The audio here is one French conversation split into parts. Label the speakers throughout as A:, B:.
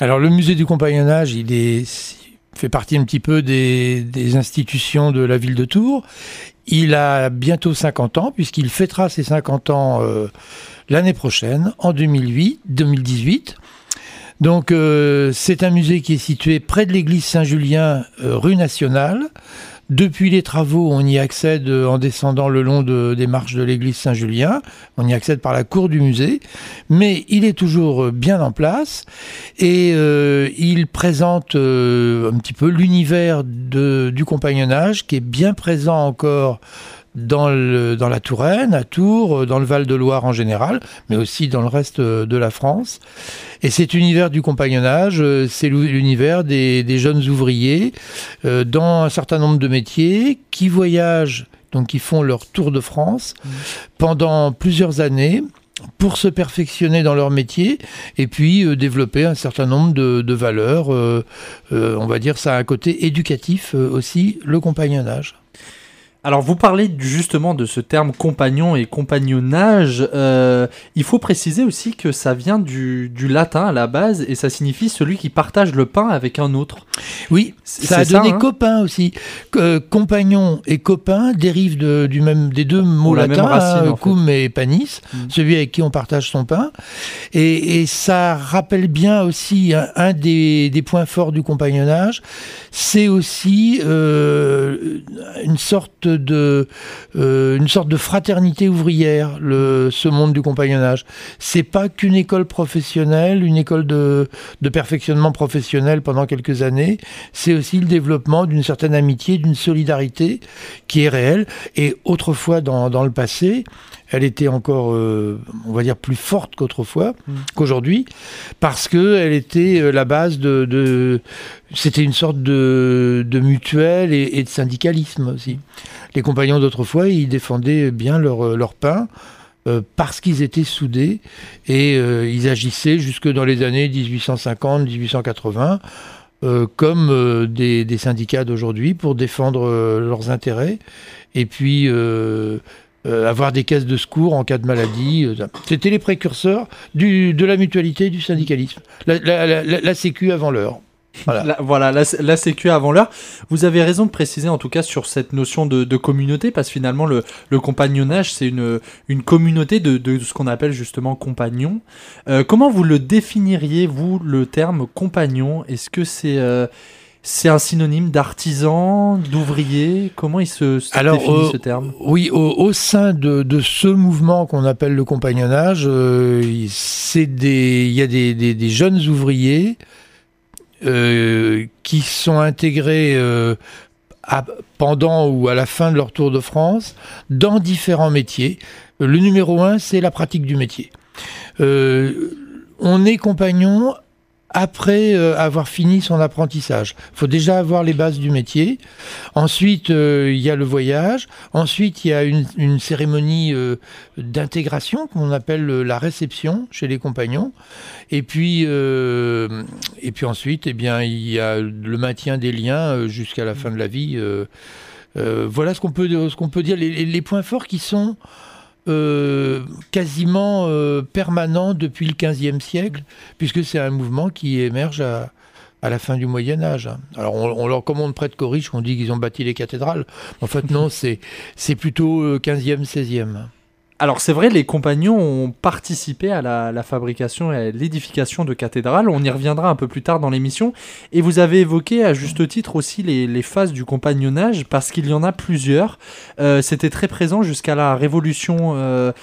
A: Alors le musée du compagnonnage, il fait partie un petit peu des institutions de la ville de Tours. Il a bientôt 50 ans, puisqu'il fêtera ses 50 ans l'année prochaine, en 2018. Donc c'est un musée qui est situé près de l'église Saint-Julien, rue Nationale. Depuis les travaux, on y accède en descendant le long des marches de l'église Saint-Julien. On y accède par la cour du musée. Mais il est toujours bien en place. Et il présente un petit peu l'univers du compagnonnage qui est bien présent encore dans la Touraine, à Tours, dans le Val-de-Loire en général, mais aussi dans le reste de la France. Et cet univers du compagnonnage, c'est l'univers des jeunes ouvriers dans un certain nombre de métiers qui voyagent, donc qui font leur tour de France pendant plusieurs années pour se perfectionner dans leur métier et puis développer un certain nombre de valeurs. On va dire ça a un côté éducatif aussi, le compagnonnage.
B: Alors vous parlez justement de ce terme compagnon et compagnonnage, il faut préciser aussi que ça vient du latin à la base et ça signifie celui qui partage le pain avec un autre.
A: Oui, ça a donné copain aussi. Compagnon et copain dérivent des deux mots latins, racine, cum et panis, celui avec qui on partage son pain. Et ça rappelle bien aussi un des points forts du compagnonnage, c'est aussi une sorte de fraternité ouvrière, ce monde du compagnonnage. C'est pas qu'une école professionnelle, une école de perfectionnement professionnel pendant quelques années, c'est aussi le développement d'une certaine amitié, d'une solidarité qui est réelle. Et autrefois, dans le passé, elle était encore, on va dire, plus forte qu'aujourd'hui, parce qu'elle était la base c'était une sorte de mutuelle et de syndicalisme aussi. Les compagnons d'autrefois, ils défendaient bien leur pain parce qu'ils étaient soudés et ils agissaient jusque dans les années 1850-1880 comme des syndicats d'aujourd'hui pour défendre leurs intérêts et puis avoir des caisses de secours en cas de maladie. C'était les précurseurs de la mutualité et du syndicalisme. La Sécu avant l'heure.
B: Voilà, la Sécu avant l'heure. Vous avez raison de préciser en tout cas sur cette notion de communauté, parce que finalement le compagnonnage c'est une communauté de ce qu'on appelle justement compagnon. Comment vous le définiriez, vous, le terme compagnon? Est-ce que c'est un synonyme d'artisan, d'ouvrier? Comment il se définit ce terme?
A: Oui, au sein de ce mouvement qu'on appelle le compagnonnage, il y a des jeunes ouvriers qui sont intégrés pendant ou à la fin de leur Tour de France dans différents métiers. Le numéro 1, c'est la pratique du métier. On est compagnon après avoir fini son apprentissage. Il faut déjà avoir les bases du métier. Ensuite, il y a le voyage. Ensuite, il y a une cérémonie d'intégration qu'on appelle la réception chez les compagnons. Et puis ensuite, eh bien, il y a le maintien des liens jusqu'à la fin de la vie. Voilà ce qu'on peut dire. Les points forts qui sont quasiment permanent depuis le XVe siècle, puisque c'est un mouvement qui émerge à la fin du Moyen-Âge. Alors, comme on ne prête qu'aux riches, on dit qu'ils ont bâti les cathédrales. En fait, non, c'est plutôt 15e, 16e.
B: Alors c'est vrai, les compagnons ont participé à la fabrication et à l'édification de cathédrales. On y reviendra un peu plus tard dans l'émission. Et vous avez évoqué à juste titre aussi les phases du compagnonnage, parce qu'il y en a plusieurs. C'était très présent jusqu'à la Révolution,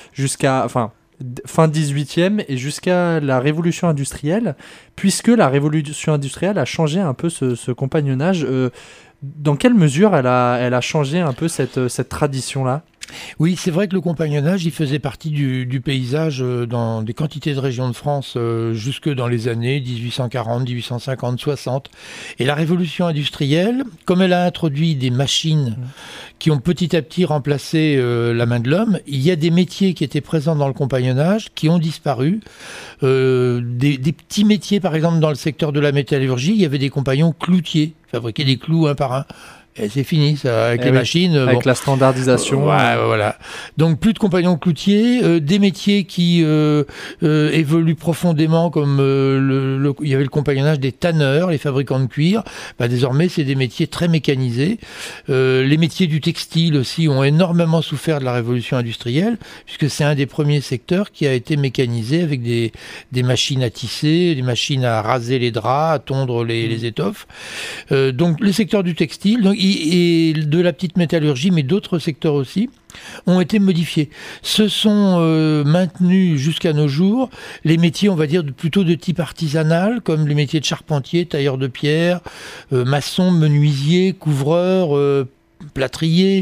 B: fin 18e et jusqu'à la Révolution industrielle, puisque la Révolution industrielle a changé un peu ce compagnonnage. Dans quelle mesure elle a changé un peu cette tradition-là ?
A: Oui, c'est vrai que le compagnonnage, il faisait partie du paysage dans des quantités de régions de France jusque dans les années 1840, 1850, 60. Et la révolution industrielle, comme elle a introduit des machines qui ont petit à petit remplacé la main de l'homme, il y a des métiers qui étaient présents dans le compagnonnage qui ont disparu. Des petits métiers, par exemple, dans le secteur de la métallurgie, il y avait des compagnons cloutiers, fabriquaient des clous un par un. c'est fini, ça, avec les machines.
B: Avec la standardisation.
A: Voilà. Donc, plus de compagnons cloutiers, des métiers qui évoluent profondément, comme il y avait le compagnonnage des tanneurs, les fabricants de cuir. Désormais, c'est des métiers très mécanisés. Les métiers du textile aussi ont énormément souffert de la révolution industrielle, puisque c'est un des premiers secteurs qui a été mécanisé avec des machines à tisser, des machines à raser les draps, à tondre les étoffes. Donc, le secteur du textile et de la petite métallurgie, mais d'autres secteurs aussi, ont été modifiés. Se sont maintenus jusqu'à nos jours les métiers, on va dire, plutôt de type artisanal, comme les métiers de charpentier, tailleur de pierre, maçon, menuisier, couvreur, plâtrier.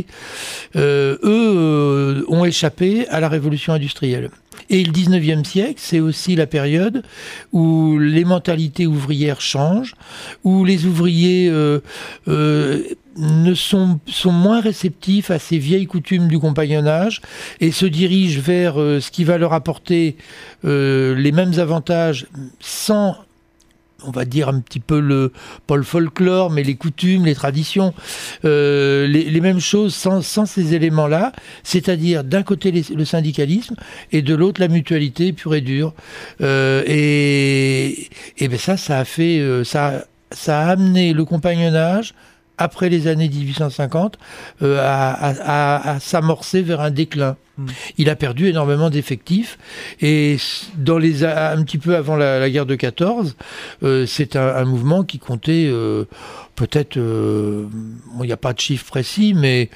A: Eux ont échappé à la révolution industrielle. Et le 19e siècle, c'est aussi la période où les mentalités ouvrières changent, où les ouvriers sont moins réceptifs à ces vieilles coutumes du compagnonnage et se dirigent vers ce qui va leur apporter les mêmes avantages sans, on va dire un petit peu pas le folklore, mais les coutumes, les traditions, les mêmes choses sans ces éléments-là, c'est-à-dire d'un côté le syndicalisme et de l'autre la mutualité pure et dure. Et ça a fait, ça a amené le compagnonnage après les années 1850 à s'amorcer vers un déclin. Il a perdu énormément d'effectifs et un petit peu avant la guerre de 14, c'est un mouvement qui comptait peut-être, il n'y a pas de chiffre précis, mais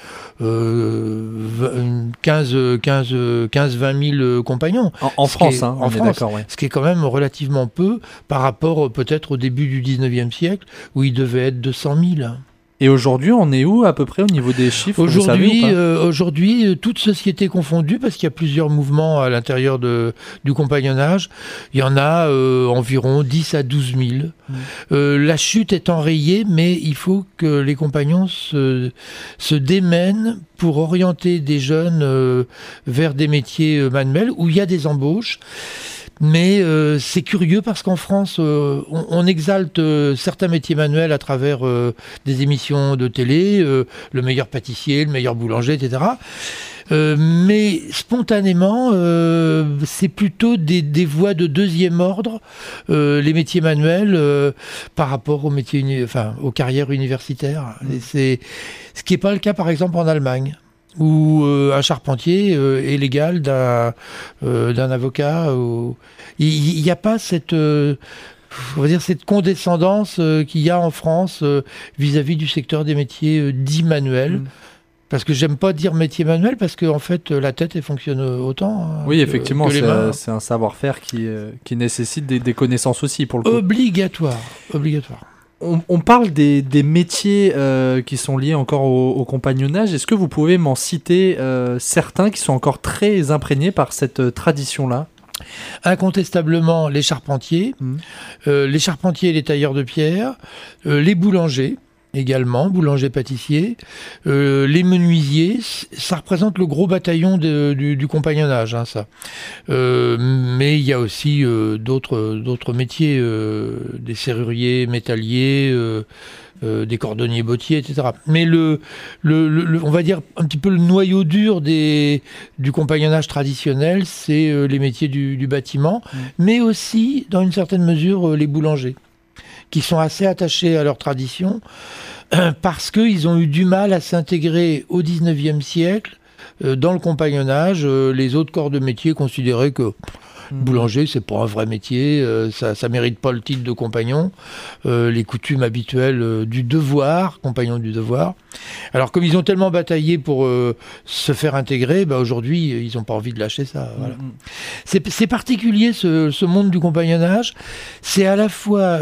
A: 15-20 000 compagnons.
B: En France, on est d'accord.
A: Ce qui est quand même relativement peu par rapport peut-être au début du 19e siècle où il devait être 200 000.
B: Et aujourd'hui, on est où à peu près au niveau des chiffres?
A: Aujourd'hui, toute société confondue, parce qu'il y a plusieurs mouvements à l'intérieur du compagnonnage, il y en a environ 10 à 12 000. La chute est enrayée, mais il faut que les compagnons se démènent pour orienter des jeunes vers des métiers manuels où il y a des embauches. Mais c'est curieux parce qu'en France, on exalte certains métiers manuels à travers des émissions de télé, le meilleur pâtissier, le meilleur boulanger, etc. Mais spontanément, c'est plutôt des voies de deuxième ordre, les métiers manuels, par rapport aux métiers, aux carrières universitaires. Et c'est ce qui n'est pas le cas, par exemple, en Allemagne, où un charpentier est l'égal d'un avocat. Il n'y a pas cette condescendance qu'il y a en France vis-à-vis du secteur des métiers dits manuels. Parce que j'aime pas dire métier manuel, parce qu'en fait, la tête, elle fonctionne autant.
B: Oui, effectivement, c'est un savoir-faire qui nécessite des connaissances aussi, pour le coup.
A: Obligatoire.
B: On parle des métiers qui sont liés encore au compagnonnage. Est-ce que vous pouvez m'en citer certains qui sont encore très imprégnés par cette tradition-là ?
A: Incontestablement, les charpentiers, et les tailleurs de pierre, les boulangers également, boulangers-pâtissiers, les menuisiers, ça représente le gros bataillon du compagnonnage, ça. Mais il y a aussi d'autres métiers, des serruriers, métalliers, des cordonniers bottiers, etc. Mais on va dire un petit peu le noyau dur du compagnonnage traditionnel, c'est les métiers du bâtiment, mais aussi, dans une certaine mesure, les boulangers, qui sont assez attachés à leur tradition, parce qu'ils ont eu du mal à s'intégrer au 19e siècle dans le compagnonnage. Les autres corps de métier considéraient que boulanger, c'est pas un vrai métier, ça mérite pas le titre de compagnon. Les coutumes habituelles du devoir, compagnon du devoir. Alors, comme ils ont tellement bataillé pour se faire intégrer, aujourd'hui, ils n'ont pas envie de lâcher ça. Voilà. C'est particulier, ce monde du compagnonnage. C'est à la fois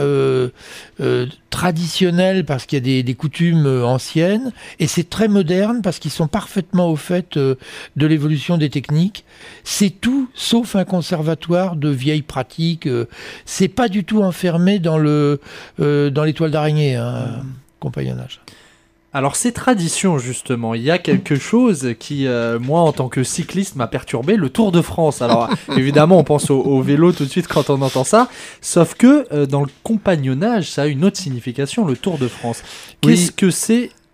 A: traditionnel, parce qu'il y a des coutumes anciennes, et c'est très moderne, parce qu'ils sont parfaitement au fait de l'évolution des techniques. C'est tout, sauf un conservatoire de vieilles pratiques. C'est pas du tout enfermé dans les toiles d'araignée, compagnonnage.
B: Alors ces traditions, justement, il y a quelque chose qui, moi, en tant que cycliste, m'a perturbé, le Tour de France. Alors, évidemment, on pense au vélo tout de suite quand on entend ça, sauf que dans le compagnonnage, ça a une autre signification, le Tour de France. Qu'est-ce que c'est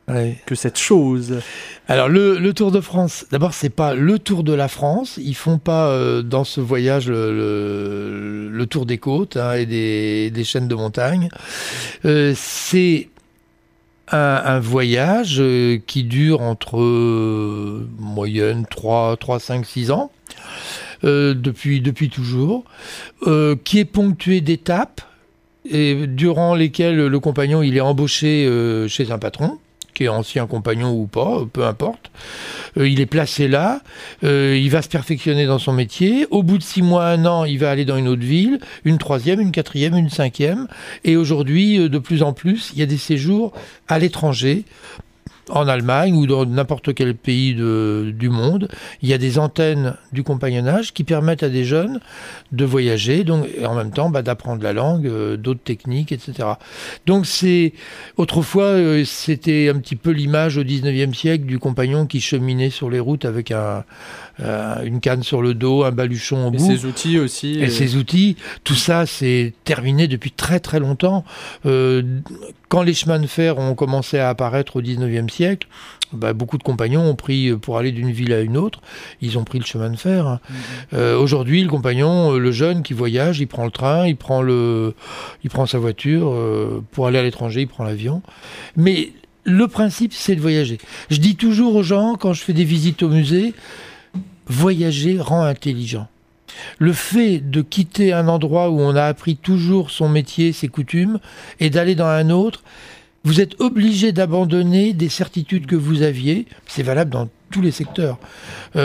B: que cette chose.
A: Alors le Tour de France, d'abord c'est pas le Tour de la France, ils font pas dans ce voyage le Tour des côtes et des chaînes de montagne. C'est un voyage qui dure entre moyenne 3, 5, 6 ans, depuis toujours, qui est ponctué d'étapes et durant lesquelles le compagnon il est embauché chez un patron, qui est ancien compagnon ou pas, peu importe. Il est placé là, il va se perfectionner dans son métier. Au bout de 6 mois, 1 an, il va aller dans une autre ville, une 3e, une 4e, une 5e. Et aujourd'hui, de plus en plus, il y a des séjours à l'étranger, en Allemagne ou dans n'importe quel pays du monde. Il y a des antennes du compagnonnage qui permettent à des jeunes de voyager, donc, et en même temps d'apprendre la langue, d'autres techniques, etc. Donc autrefois, c'était un petit peu l'image au 19e siècle du compagnon qui cheminait sur les routes avec une canne sur le dos, un baluchon au bout.
B: Et ses outils aussi.
A: Et ses outils. Tout ça, c'est terminé depuis très très longtemps. Quand les chemins de fer ont commencé à apparaître au 19e siècle, beaucoup de compagnons ont pris, pour aller d'une ville à une autre, ils ont pris le chemin de fer. Aujourd'hui, le compagnon, le jeune qui voyage, il prend le train, il prend sa voiture, pour aller à l'étranger, il prend l'avion. Mais le principe, c'est de voyager. Je dis toujours aux gens, quand je fais des visites au musée, voyager rend intelligent. Le fait de quitter un endroit où on a appris toujours son métier, ses coutumes, et d'aller dans un autre, vous êtes obligé d'abandonner des certitudes que vous aviez. C'est valable dans tous les secteurs. Il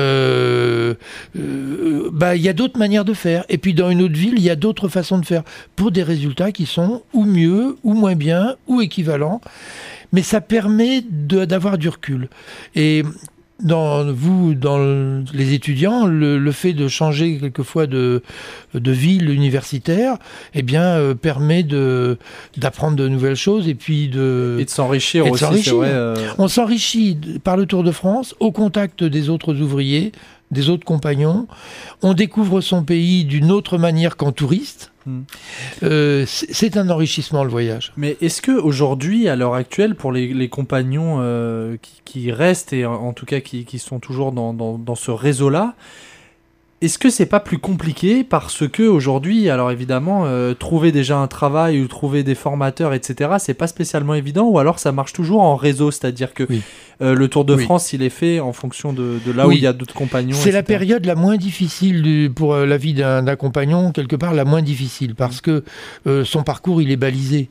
A: y a d'autres manières de faire. Et puis dans une autre ville, il y a d'autres façons de faire pour des résultats qui sont ou mieux, ou moins bien, ou équivalents. Mais ça permet d'avoir du recul. Et dans les étudiants, le fait de changer quelquefois de ville universitaire, permet d'apprendre de nouvelles choses et puis
B: de s'enrichir aussi. C'est vrai,
A: On s'enrichit par le Tour de France au contact des autres ouvriers, des autres compagnons. On découvre son pays d'une autre manière qu'en touriste. C'est un enrichissement, le voyage.
B: Mais est-ce qu'aujourd'hui, à l'heure actuelle, pour les compagnons qui restent et en tout cas qui sont toujours dans ce réseau-là, est-ce que c'est pas plus compliqué parce que aujourd'hui, alors évidemment, trouver déjà un travail ou trouver des formateurs, etc., c'est pas spécialement évident, ou alors ça marche toujours en réseau, c'est-à-dire que le Tour de France, il est fait en fonction de là où il y a d'autres compagnons.
A: C'est la période la moins difficile pour la vie d'un compagnon, quelque part la moins difficile, parce que son parcours, il est balisé.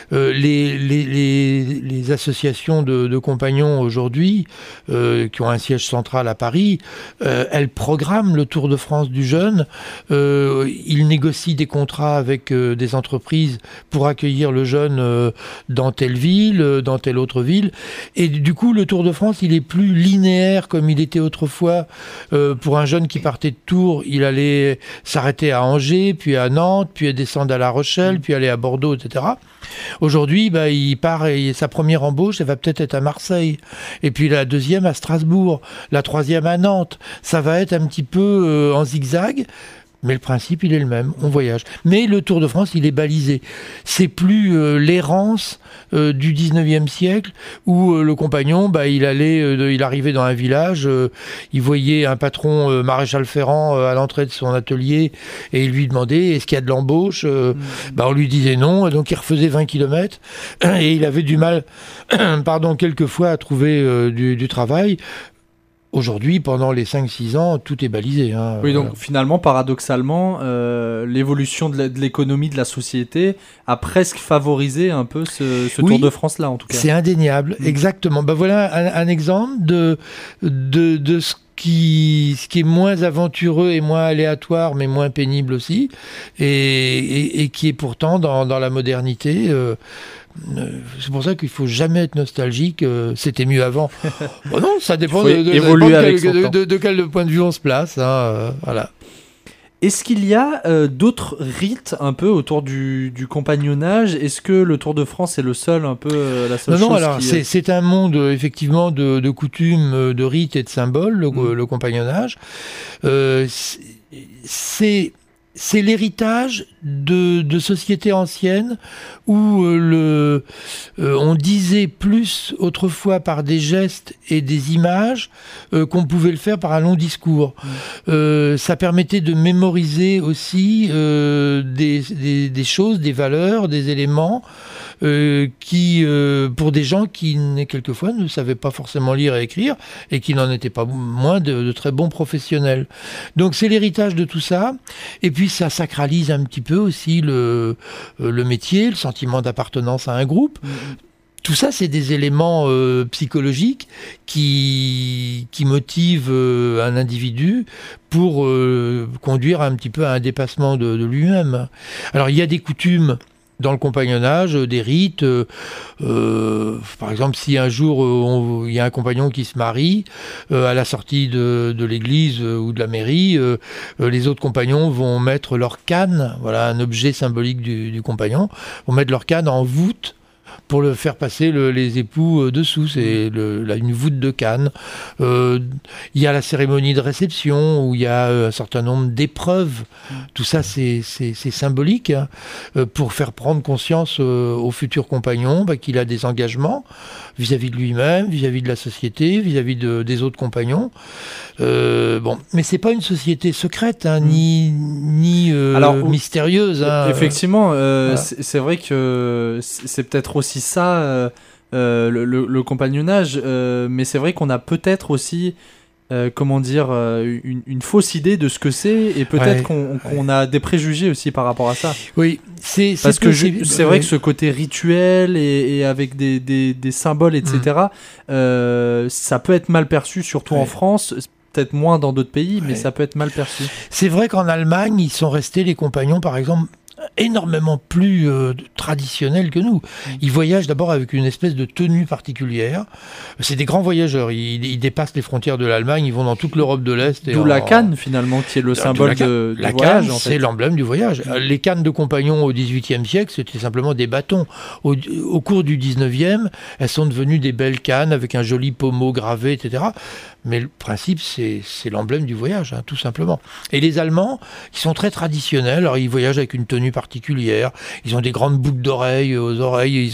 A: Les associations de compagnons aujourd'hui, qui ont un siège central à Paris, elles programment le Tour de France du jeune. Ils négocient des contrats avec des entreprises pour accueillir le jeune dans telle ville, dans telle autre ville. Et du coup, le Tour de France, il est plus linéaire comme il était autrefois. Pour un jeune qui partait de Tours, il allait s'arrêter à Angers, puis à Nantes, puis descendre à La Rochelle, puis aller à Bordeaux, etc. Aujourd'hui, il part et sa première embauche, elle va peut-être être à Marseille. Et puis la deuxième à Strasbourg, la troisième à Nantes. Ça va être un petit peu en zigzag. Mais le principe, il est le même, on voyage. Mais le Tour de France, il est balisé. C'est plus l'errance du 19e siècle où le compagnon, il arrivait dans un village, il voyait un patron maréchal Ferrand à l'entrée de son atelier et il lui demandait est-ce qu'il y a de l'embauche. On lui disait non, et donc il refaisait 20 km et il avait du mal, quelquefois à trouver du travail. Aujourd'hui, pendant les 5-6 ans, tout est balisé.
B: Oui, donc finalement, paradoxalement, l'évolution de l'économie de la société a presque favorisé un peu ce Tour de France-là, en tout cas.
A: C'est indéniable, exactement. Voilà un exemple de ce qui est moins aventureux et moins aléatoire, mais moins pénible aussi, et qui est pourtant dans la modernité. C'est pour ça qu'il ne faut jamais être nostalgique. C'était mieux avant. Non, ça dépend de quel point de vue on se place. Voilà.
B: Est-ce qu'il y a d'autres rites un peu autour du compagnonnage ? Est-ce que le Tour de France est le seul un peu la seule chose
A: alors c'est un monde effectivement de coutumes, de rites et de symboles, le compagnonnage. C'est c'est l'héritage de sociétés anciennes où on disait plus autrefois par des gestes et des images qu'on pouvait le faire par un long discours. Ça permettait de mémoriser aussi des choses, des valeurs, des éléments qui, pour des gens qui, quelquefois, ne savaient pas forcément lire et écrire et qui n'en étaient pas moins de très bons professionnels. Donc c'est l'héritage de tout ça. Et puis ça sacralise un petit peu aussi le métier, le sentiment d'appartenance à un groupe. Tout ça, c'est des éléments psychologiques qui motivent un individu pour conduire un petit peu à un dépassement de lui-même. Alors il y a des coutumes dans le compagnonnage, des rites. Par exemple, si un jour il y a un compagnon qui se marie, à la sortie de l'église ou de la mairie, les autres compagnons vont mettre leur canne, voilà un objet symbolique du compagnon, vont mettre leur canne en voûte pour le faire passer les époux dessous. C'est une voûte de canne. Il y a la cérémonie de réception où il y a un certain nombre d'épreuves. Tout ça, c'est symbolique, hein, pour faire prendre conscience au futur compagnon qu'il a des engagements vis-à-vis de lui-même, vis-à-vis de la société, vis-à-vis des autres compagnons. Mais c'est pas une société secrète, hein, ni mystérieuse. Hein.
B: Effectivement, c'est vrai que c'est peut-être aussi ça, le compagnonnage, mais c'est vrai qu'on a peut-être aussi une fausse idée de ce que c'est, et peut-être qu'on a des préjugés aussi par rapport à ça.
A: Oui, c'est
B: vrai que ce côté rituel et avec des symboles, etc., ça peut être mal perçu, surtout en France. Peut-être moins dans d'autres pays, mais ça peut être mal perçu.
A: C'est vrai qu'en Allemagne, ils sont restés, les compagnons, par exemple, énormément plus traditionnels que nous. Ils voyagent d'abord avec une espèce de tenue particulière. C'est des grands voyageurs. Ils dépassent les frontières de l'Allemagne, ils vont dans toute l'Europe de l'Est.
B: D'où la canne, finalement, qui est le symbole du voyage.
A: La canne, c'est l'emblème du voyage. Les cannes de compagnons au XVIIIe siècle, c'était simplement des bâtons. Au cours du XIXe, elles sont devenues des belles cannes avec un joli pommeau gravé, etc. Mais le principe, c'est l'emblème du voyage, hein, tout simplement. Et les Allemands, qui sont très traditionnels, alors ils voyagent avec une tenue particulière, ils ont des grandes boucles d'oreilles aux oreilles,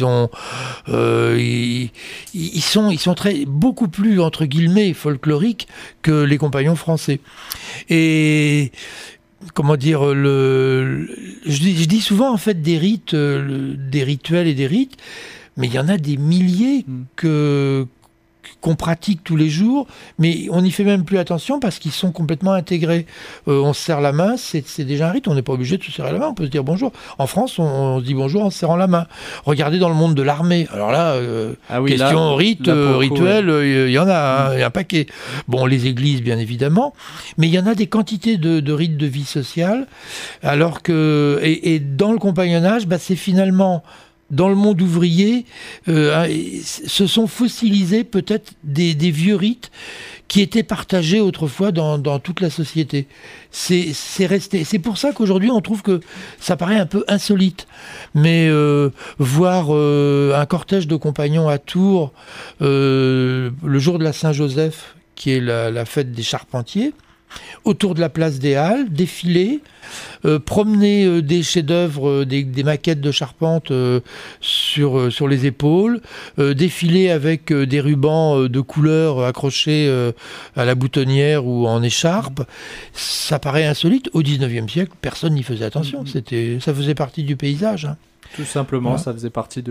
A: ils sont beaucoup plus, entre guillemets, folkloriques que les compagnons français. Et comment dire, je dis souvent en fait des rites, des rituels et des rites, mais il y en a des milliers qu'on pratique tous les jours, mais on n'y fait même plus attention parce qu'ils sont complètement intégrés. On se serre la main, c'est déjà un rite, on n'est pas obligé de se serrer la main, on peut se dire bonjour. En France, on se dit bonjour en se serrant la main. Regardez dans le monde de l'armée, alors là, question rite, rituel, il y en a, il y a un paquet. Bon, les églises, bien évidemment, mais il y en a des quantités de rites de vie sociale, alors que, et dans le compagnonnage, c'est finalement... Dans le monde ouvrier, se sont fossilisés peut-être des vieux rites qui étaient partagés autrefois dans toute la société. C'est resté. C'est pour ça qu'aujourd'hui, on trouve que ça paraît un peu insolite. Mais voir un cortège de compagnons à Tours, le jour de la Saint-Joseph, qui est la fête des charpentiers, autour de la place des Halles, défiler, promener des chefs-d'œuvre, des maquettes de charpente sur les épaules, défiler avec des rubans de couleur accrochés à la boutonnière ou en écharpe. Ça paraît insolite. Au XIXe siècle, personne n'y faisait attention. Ça faisait partie du paysage. Hein.
B: Tout simplement, ça faisait partie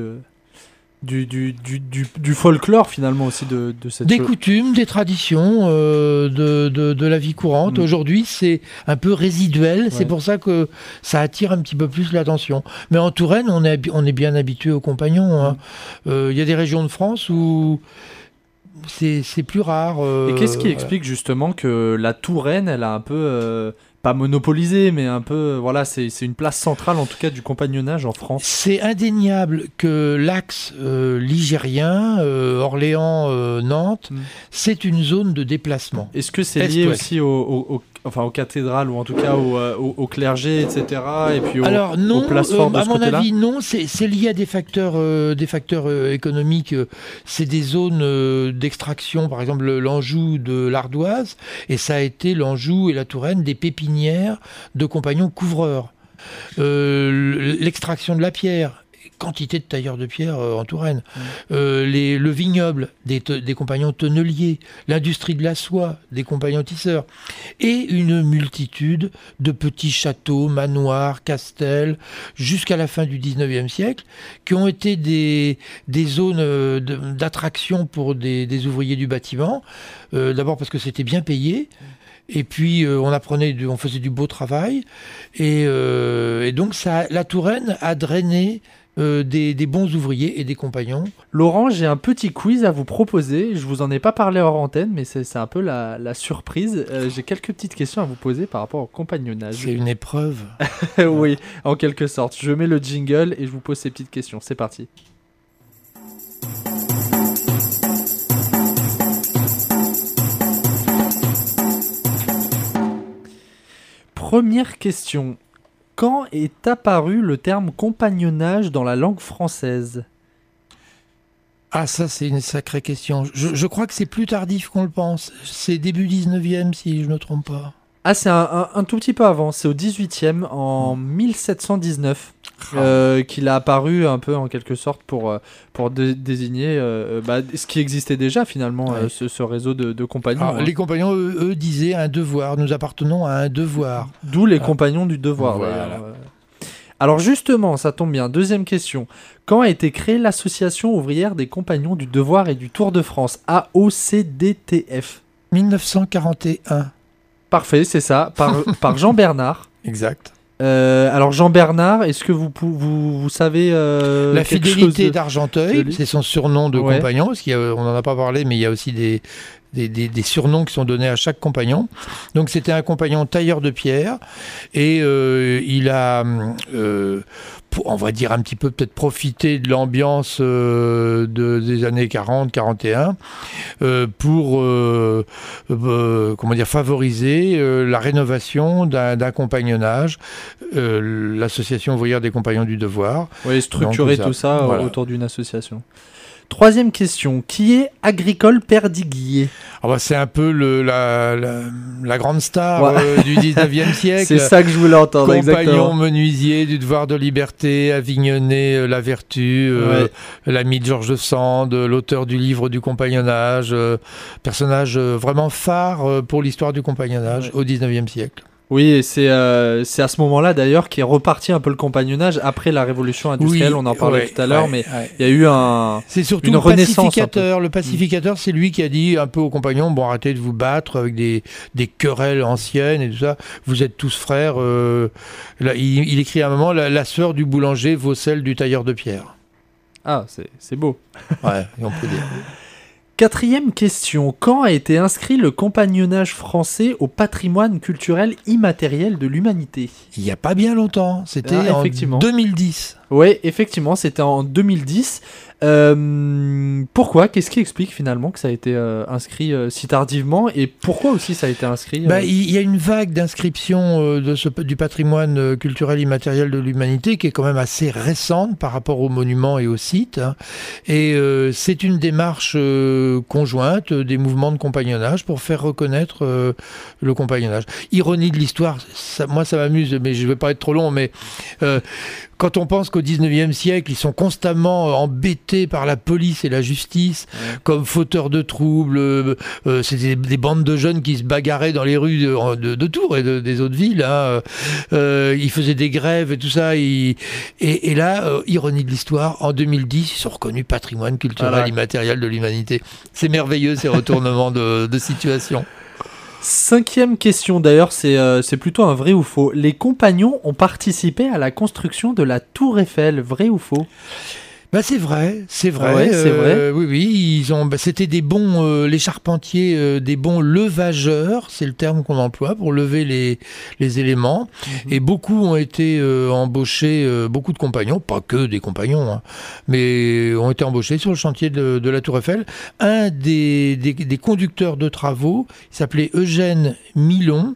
B: du folklore finalement aussi de cette
A: des coutumes, des traditions de la vie courante. Aujourd'hui, c'est un peu résiduel. C'est pour ça que ça attire un petit peu plus l'attention. Mais en Touraine, on est bien habitué aux compagnons. Hein. Y a des régions de France où c'est plus rare.
B: Et qu'est-ce qui explique justement que la Touraine, elle a un peu pas monopolisé, mais un peu, voilà, c'est une place centrale en tout cas du compagnonnage en France.
A: C'est indéniable que l'axe ligérien, Orléans, Nantes, c'est une zone de déplacement.
B: Est-ce que c'est lié aussi Enfin, aux cathédrales, ou en tout cas au clergé, etc. Et puis
A: Alors, non,
B: aux places fortes de ce côté-là.
A: à mon avis, non. C'est lié à des facteurs économiques. C'est des zones d'extraction, par exemple l'Anjou de l'Ardoise, et ça a été l'Anjou et la Touraine des pépinières de compagnons couvreurs. L'extraction de la pierre, quantité de tailleurs de pierre en Touraine, le vignoble des compagnons tonneliers, l'industrie de la soie des compagnons tisseurs, et une multitude de petits châteaux, manoirs, castels, jusqu'à la fin du 19e siècle, qui ont été des zones d'attraction pour des ouvriers du bâtiment, d'abord parce que c'était bien payé, et puis on faisait du beau travail, et donc la Touraine a drainé des bons ouvriers et des compagnons.
B: Laurent, j'ai un petit quiz à vous proposer. Je vous en ai pas parlé hors antenne, mais c'est un peu la surprise. J'ai quelques petites questions à vous poser par rapport au compagnonnage.
A: C'est une épreuve.
B: Oui, en quelque sorte. Je mets le jingle et je vous pose ces petites questions. C'est parti. Première question. Quand est apparu le terme compagnonnage dans la langue française ?
A: Ah, ça, c'est une sacrée question. Je crois que c'est plus tardif qu'on le pense. C'est début 19e, si je ne me trompe pas.
B: Ah, c'est un tout petit peu avant. C'est au 18e, en 1719, qu'il a apparu un peu, en quelque sorte, pour désigner ce qui existait déjà, finalement, ce réseau de compagnons.
A: Alors, les compagnons, eux, disaient un devoir. Nous appartenons à un devoir.
B: D'où les compagnons du devoir,
A: voilà.
B: Alors justement, ça tombe bien. Deuxième question. Quand a été créée l'association ouvrière des compagnons du devoir et du Tour de France, AOCDTF ?
A: 1941.
B: Parfait, c'est ça, par Jean Bernard.
A: Exact.
B: Alors Jean Bernard, est-ce que vous savez
A: la fidélité d'Argenteuil, c'est son surnom de compagnon, parce qu'on n'en a pas parlé, mais il y a aussi des surnoms qui sont donnés à chaque compagnon. Donc c'était un compagnon tailleur de pierre, et il a, on va dire un petit peu peut-être profité de l'ambiance des années 40-41 pour favoriser la rénovation d'un compagnonnage, l'association ouvrière des compagnons du devoir.
B: Oui, structurer tout ça autour d'une association. Troisième question, qui est Agricole Perdiguier ?
A: C'est un peu la grande star du 19e siècle.
B: C'est ça que je voulais entendre,
A: compagnon menuisier du devoir de liberté, Avignonnet, La Vertu, l'ami de Georges Sand, l'auteur du livre du compagnonnage, personnage vraiment phare pour l'histoire du compagnonnage au 19e siècle.
B: Oui, et c'est à ce moment-là d'ailleurs qu'est reparti un peu le compagnonnage après la révolution industrielle, on en parlait tout à l'heure, mais il y a eu
A: c'est surtout
B: une renaissance.
A: Le pacificateur, c'est lui qui a dit un peu aux compagnons, arrêtez de vous battre avec des querelles anciennes et tout ça, vous êtes tous frères. Là, il écrit à un moment, la sœur du boulanger vaut celle du tailleur de pierre.
B: Ah, c'est beau.
A: Ouais, on peut dire.
B: Quatrième question. Quand a été inscrit le compagnonnage français au patrimoine culturel immatériel de l'humanité ?
A: Il n'y a pas bien longtemps. C'était en 2010.
B: Oui, effectivement, c'était en 2010. Pourquoi ? Qu'est-ce qui explique finalement que ça a été inscrit si tardivement ? Et pourquoi aussi ça a été inscrit
A: Il y a une vague d'inscription du patrimoine culturel immatériel de l'humanité qui est quand même assez récente par rapport aux monuments et aux sites. Hein. Et c'est une démarche conjointe des mouvements de compagnonnage pour faire reconnaître le compagnonnage. Ironie de l'histoire, moi ça m'amuse, mais je ne vais pas être trop long, mais quand on pense qu'au 19e siècle, ils sont constamment embêtés par la police et la justice, comme fauteurs de troubles, c'était des bandes de jeunes qui se bagarraient dans les rues de Tours et des autres villes. Hein. Ils faisaient des grèves et tout ça. Et là, ironie de l'histoire, en 2010, ils sont reconnus patrimoine culturel immatériel de l'humanité. C'est merveilleux ces retournements de situation.
B: Cinquième question d'ailleurs, c'est plutôt un vrai ou faux. Les compagnons ont participé à la construction de la Tour Eiffel, vrai ou faux ?
A: C'est vrai.
B: c'est vrai.
A: Oui, c'était des bons, les charpentiers, des bons levageurs, c'est le terme qu'on emploie pour lever les éléments. Et beaucoup ont été embauchés, beaucoup de compagnons, pas que des compagnons, hein, mais ont été embauchés sur le chantier de la Tour Eiffel. Un des conducteurs de travaux, il s'appelait Eugène Milon,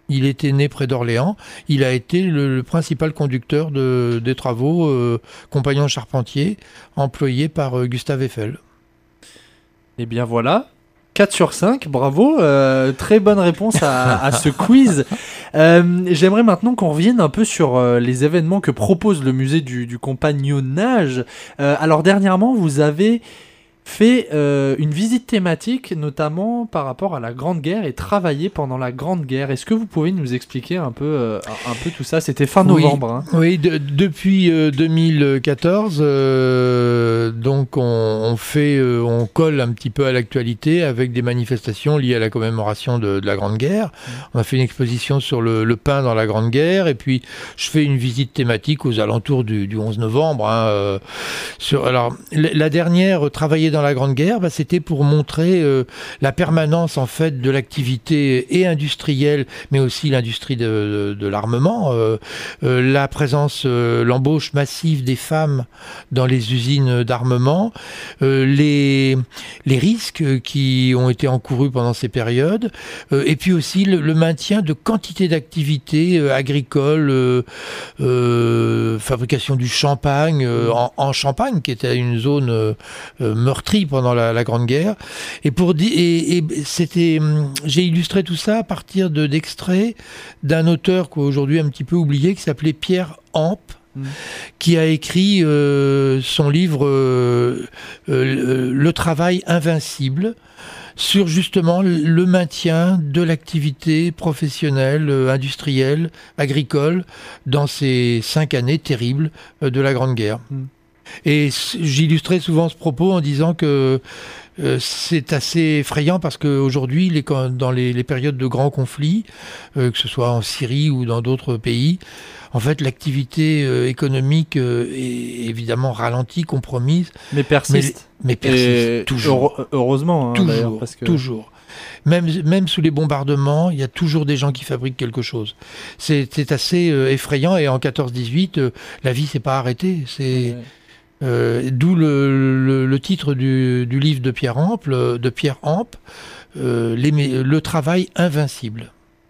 A: Il était né près d'Orléans. Il a été le principal conducteur des travaux compagnon charpentier employé par Gustave Eiffel.
B: Et bien voilà, 4 sur 5, bravo, très bonne réponse à ce quiz. J'aimerais maintenant qu'on revienne un peu sur les événements que propose le musée du compagnonnage. Alors dernièrement, vous avez fait une visite thématique, notamment par rapport à la Grande Guerre et travaillé pendant la Grande Guerre. Est-ce que vous pouvez nous expliquer un peu tout ça? C'était fin novembre. Hein.
A: Oui, depuis 2014, donc on colle un petit peu à l'actualité avec des manifestations liées à la commémoration de la Grande Guerre. On a fait une exposition sur le pain dans la Grande Guerre, et puis je fais une visite thématique aux alentours du 11 novembre. Hein, alors, la dernière, travailler dans la Grande Guerre, c'était pour montrer la permanence en fait de l'activité et industrielle, mais aussi l'industrie de l'armement, la présence, l'embauche massive des femmes dans les usines d'armement, les risques qui ont été encourus pendant ces périodes, et puis aussi le maintien de quantité d'activités agricoles, fabrication du champagne en Champagne, qui était une zone meurtrie pendant la Grande Guerre. J'ai illustré tout ça à partir d'extraits d'un auteur qu'aujourd'hui un petit peu oublié, qui s'appelait Pierre Hamp, qui a écrit son livre Le travail invincible, sur justement le maintien de l'activité professionnelle, industrielle, agricole, dans ces 5 années terribles de la Grande Guerre. Et j'illustrais souvent ce propos en disant que c'est assez effrayant, parce qu'aujourd'hui, dans les périodes de grands conflits, que ce soit en Syrie ou dans d'autres pays, en fait, l'activité économique est évidemment ralentie, compromise.
B: Mais persiste.
A: Mais persiste, toujours.
B: Heureusement, hein,
A: toujours, parce que... toujours. Même sous les bombardements, il y a toujours des gens qui fabriquent quelque chose. C'est assez effrayant, et en 14-18, la vie s'est pas arrêtée. D'où le titre du livre de Pierre Hamp, le travail invincible.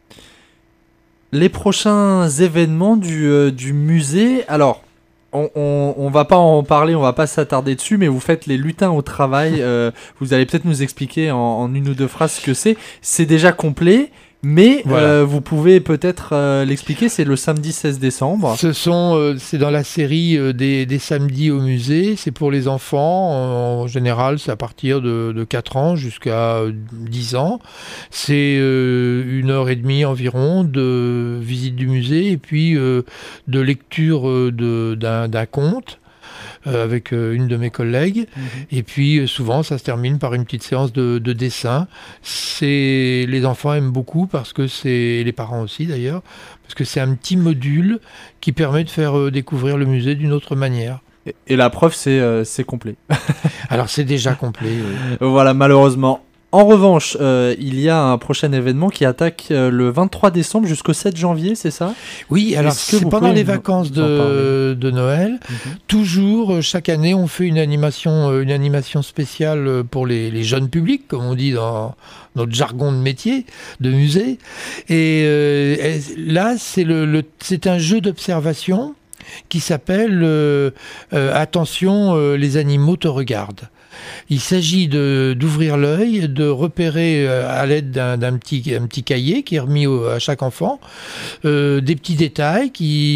B: Les prochains événements du musée, alors on va pas en parler, on va pas s'attarder dessus, mais vous faites les lutins au travail. Vous allez peut-être nous expliquer en une ou deux phrases ce que c'est. C'est déjà complet. Mais voilà. Vous pouvez peut-être l'expliquer, c'est le samedi 16 décembre.
A: C'est dans la série des samedis au musée, c'est pour les enfants, en général c'est à partir de 4 ans jusqu'à 10 ans. C'est 1h30 environ de visite du musée, et puis de lecture d'un conte. Avec une de mes collègues, et puis souvent ça se termine par une petite séance de dessin. Les enfants aiment beaucoup, parce que les parents aussi d'ailleurs, parce que c'est un petit module qui permet de faire découvrir le musée d'une autre manière.
B: Et la preuve, c'est complet.
A: Alors c'est déjà complet.
B: Voilà, malheureusement. En revanche, il y a un prochain événement qui attaque le 23 décembre jusqu'au 7 janvier, c'est ça?
A: Oui, alors c'est pendant les vacances de Noël. Toujours, chaque année, on fait une animation spéciale pour les jeunes publics, comme on dit dans notre jargon de métier, de musée. Et là, c'est un jeu d'observation qui s'appelle Attention, les animaux te regardent. Il s'agit d'ouvrir l'œil, de repérer à l'aide d'un petit cahier qui est remis à chaque enfant, des petits détails,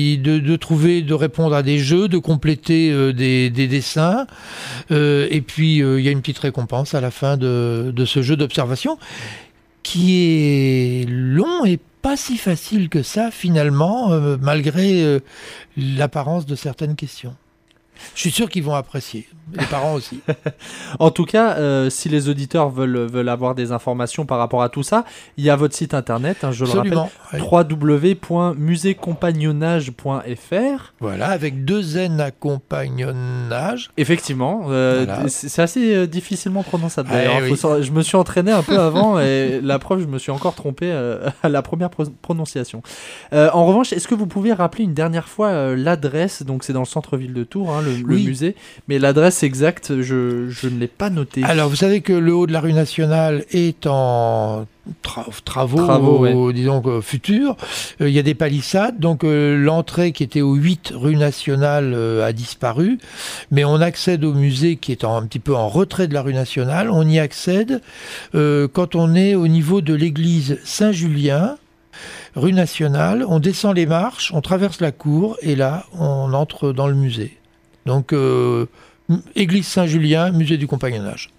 A: de répondre à des jeux, de compléter des dessins, et puis il y a une petite récompense à la fin de ce jeu d'observation, qui est long et pas si facile que ça finalement, malgré l'apparence de certaines questions. Je suis sûr qu'ils vont apprécier, les parents aussi.
B: En tout cas, si les auditeurs veulent avoir des informations par rapport à tout ça, il y a votre site internet, hein, je
A: Absolument,
B: le rappelle, www.museecompagnonnage.fr.
A: Voilà, avec 2 N à compagnonnage.
B: Effectivement, voilà. C'est assez difficilement prononçable d'ailleurs. Oui. Je me suis entraîné un peu avant, et la preuve, je me suis encore trompé à la première prononciation. En revanche, est-ce que vous pouvez rappeler une dernière fois l'adresse? Donc c'est dans le centre-ville de Tours, hein, le musée, mais l'adresse l'adresse exacte, je ne l'ai pas notée.
A: Alors, vous savez que le haut de la rue Nationale est en travaux disons, futurs. Il y a des palissades, donc l'entrée qui était au 8 rue Nationale a disparu, mais on accède au musée qui est un petit peu en retrait de la rue Nationale. On y accède quand on est au niveau de l'église Saint-Julien, rue Nationale. On descend les marches, on traverse la cour, et là, on entre dans le musée. Donc, église Saint-Julien, musée du compagnonnage.